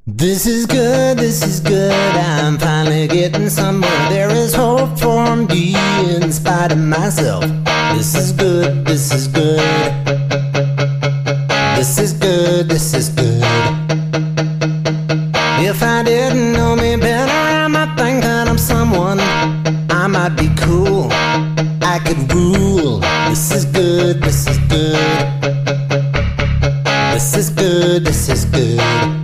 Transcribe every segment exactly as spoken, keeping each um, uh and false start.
This is good, this is good, I'm finally getting somewhere. There is hope for me in spite of myself. This is good, this is good. This is good, this is good. If I didn't know me better, I might think that I'm someone. I might be cool, I could rule. This is good, this is good. This is good, this is good.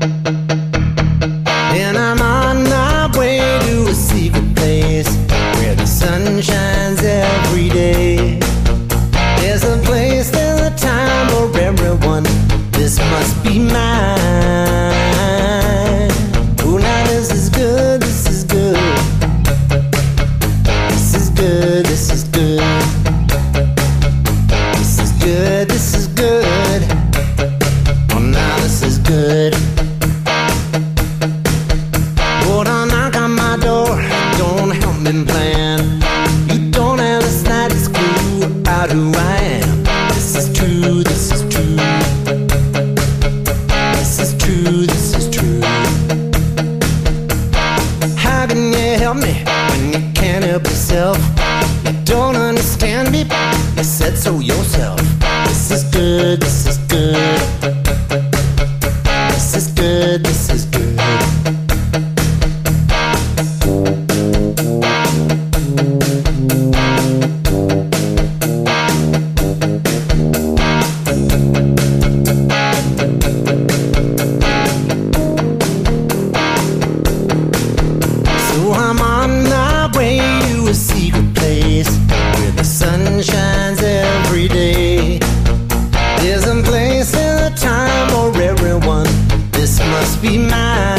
And I'm on my way to a secret place where the sun shines every day. There's a place, there's a time for everyone. This must be mine. Oh, now this is good, this is good. This is good, this is good. This is good, this is good. Oh, now this is good. Oh, don't knock on my door, don't help me plan. You don't have the slightest clue about who I am. This is true, this is true. This is true, this is true. How can you help me when you can't help yourself? You don't understand me, you said so yourself. This is good, this is good. This is good, this is good. So I'm on my way to a secret place where the sun shines every day. There's a place and a time for everyone. This must be mine.